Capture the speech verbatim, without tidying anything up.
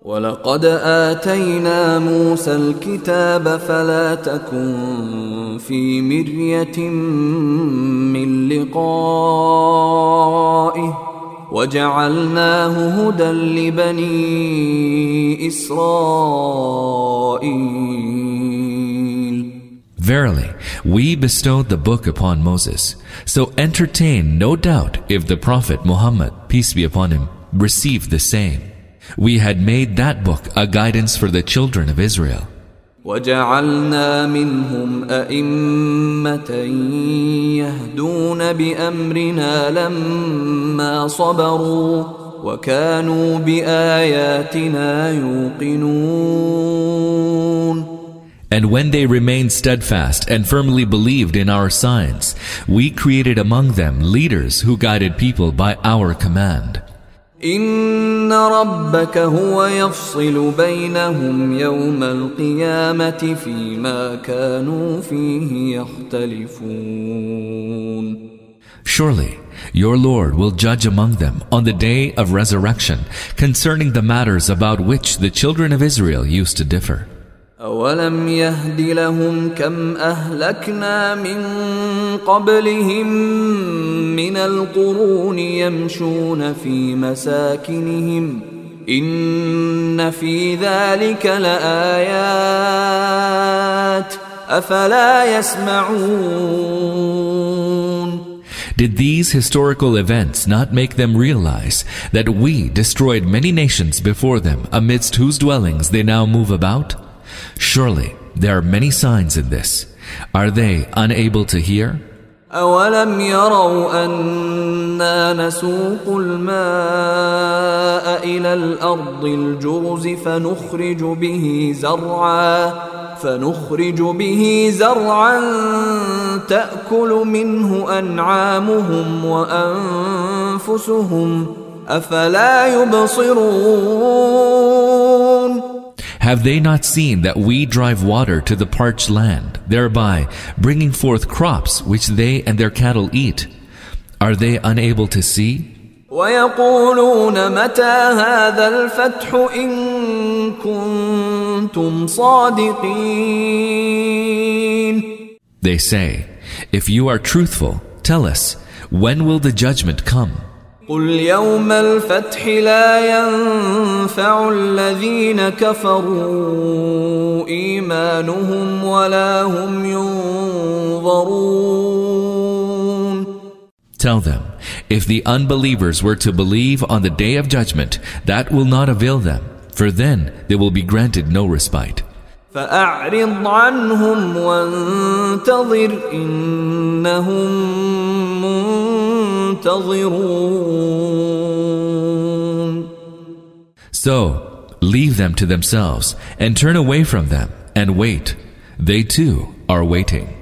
وَلَقَدْ آتَيْنَا مُوسَى الْكِتَابَ فَلَا تَكُنْ فِي مِرْيَةٍ مِّن لِقَائِهِ وَجَعَلْنَاهُ هُدًى لِبَنِي إِسْرَائِيلَ. Verily, we bestowed the book upon Moses, so entertain no doubt if the Prophet Muhammad, peace be upon him, received the same. We had made that book a guidance for the children of Israel. وَجَعَلْنَا مِنْهُمْ أَئِمَّةً يَهْدُونَ بِأَمْرِنَا لَمَّا صَبَرُوا وَكَانُوا بِآيَاتِنَا يُوقِنُونَ. And when they remained steadfast and firmly believed in our signs, we created among them leaders who guided people by our command. إِنَّ رَبَّكَ هُوَ يَفْصِلُ بَيْنَهُمْ يَوْمَ الْقِيَامَةِ فِيمَا كَانُوا فِيهِ يَخْتَلِفُونَ. Surely, your Lord will judge among them on the day of resurrection concerning the matters about which the children of Israel used to differ. أَوَلَمْ يَهْدِ لَهُمْ كَمْ أَهْلَكْنَا مِنْ قَبْلِهِمْ مِنَ الْقُرُونِ يَمْشُونَ فِي مَسَاكِنِهِمْ إِنَّ فِي ذَلِكَ لَآيَاتٍ أَفَلَا يَسْمَعُونَ. Did these historical events not make them realize that we destroyed many nations before them amidst whose dwellings they now move about? Surely there are many signs in this. Are they unable to hear? أَوَلَمْ يَرَوْا أَنَّا نَسُوقُ الْمَاءَ إِلَى الْأَرْضِ الْجُرُزِ فَنُخْرِجُ بِهِ زَرْعًا فَنُخْرِجُ بِهِ زَرْعًا تَأْكُلُ مِنْهُ أَنْعَامُهُمْ وَأَنْفُسُهُمْ أَفَلَا يُبْصِرُونَ. Have they not seen that we drive water to the parched land, thereby bringing forth crops which they and their cattle eat? Are they unable to see? وَيَقُولُونَ مَتَى هَذَا الْفَتْحُ إِن كُنتُمْ صَادِقِينَ. They say, if you are truthful, tell us, when will the judgment come? قُلْ يَوْمَ الْفَتْحِ لَا يَنْفَعُ الَّذِينَ كَفَرُوا إِيمَانُهُمْ وَلَا هُمْ يُنظَرُونَ. Tell them, if the unbelievers were to believe on the day of judgment, that will not avail them, for then they will be granted no respite. فَأَعْرِضْ عَنْهُمْ وَانْتَظِرْ إِنَّهُمْ مُنْتَظِرُونَ. So, leave them to themselves and turn away from them and wait. They too are waiting.